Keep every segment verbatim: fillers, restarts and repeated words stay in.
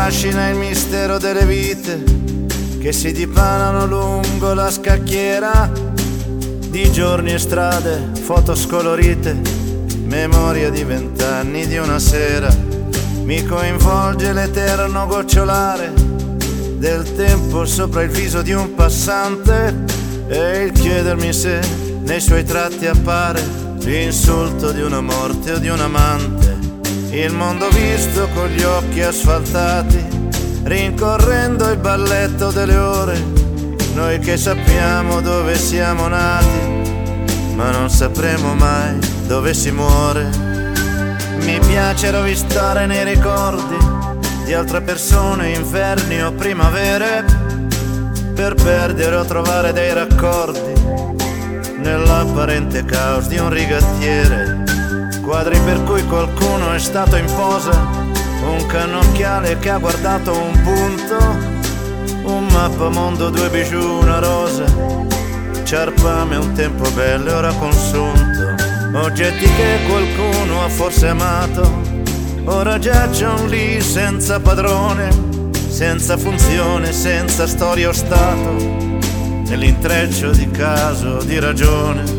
affascina il mistero delle vite che si dipanano lungo la scacchiera di giorni e strade, foto scolorite, memoria di vent'anni di una sera. Mi coinvolge l'eterno gocciolare del tempo sopra il viso di un passante e il chiedermi se nei suoi tratti appare l'insulto di una morte o di un amante. Il mondo visto con gli occhi asfaltati, rincorrendo il balletto delle ore, noi che sappiamo dove siamo nati, ma non sapremo mai dove si muore. Mi piace rovistare nei ricordi di altre persone, inverni o primavere, per perdere o trovare dei raccordi nell'apparente caos di un rigattiere. Quadri per cui qualcuno è stato in posa, un cannocchiale che ha guardato un punto, un mappamondo, due bijou, una rosa, ciarpame, un tempo bello e ora consunto, oggetti che qualcuno ha forse amato, ora giacciono lì senza padrone, senza funzione, senza storia o stato, nell'intreccio di caso, di ragione.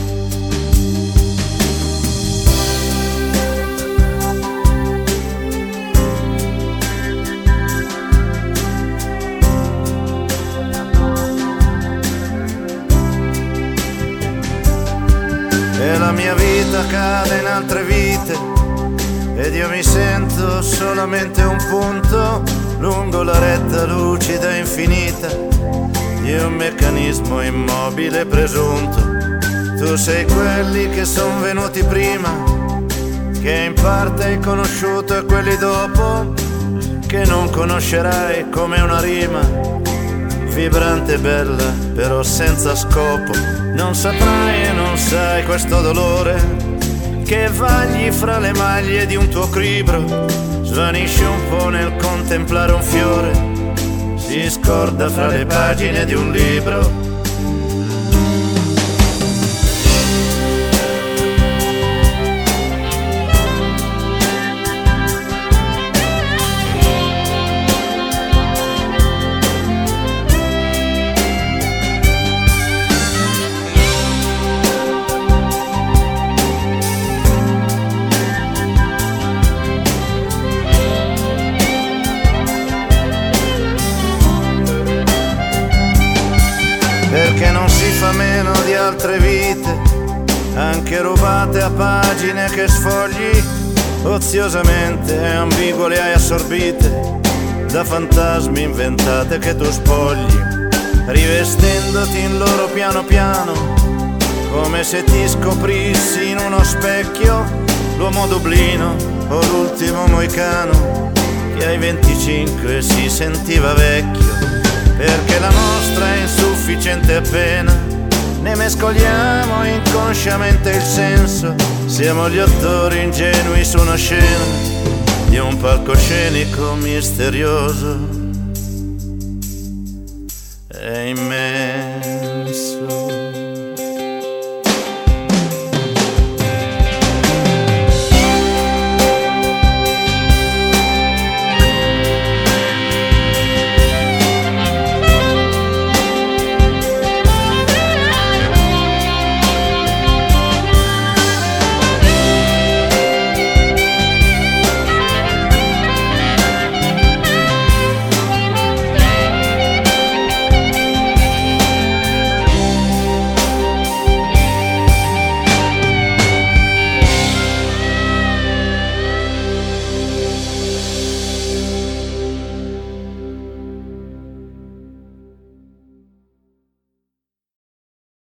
E la mia vita cade in altre vite ed io mi sento solamente un punto lungo la retta lucida e infinita di un meccanismo immobile presunto. Tu sei quelli che son venuti prima, che in parte hai conosciuto, e quelli dopo che non conoscerai, come una rima vibrante e bella però senza scopo. Non saprai e non sai questo dolore che vagli fra le maglie di un tuo cribro, svanisce un po' nel contemplare un fiore, si scorda fra le pagine di un libro. Perché non si fa meno di altre vite, anche rubate a pagine che sfogli, oziosamente e ambigue le hai assorbite da fantasmi inventate che tu spogli, rivestendoti in loro piano piano, come se ti scoprissi in uno specchio l'uomo Dublino o l'ultimo moicano che ai venticinque si sentiva vecchio. Perché la nostra è insufficiente appena ne mescoliamo inconsciamente il senso, siamo gli attori ingenui su una scena di un palcoscenico misterioso. E in me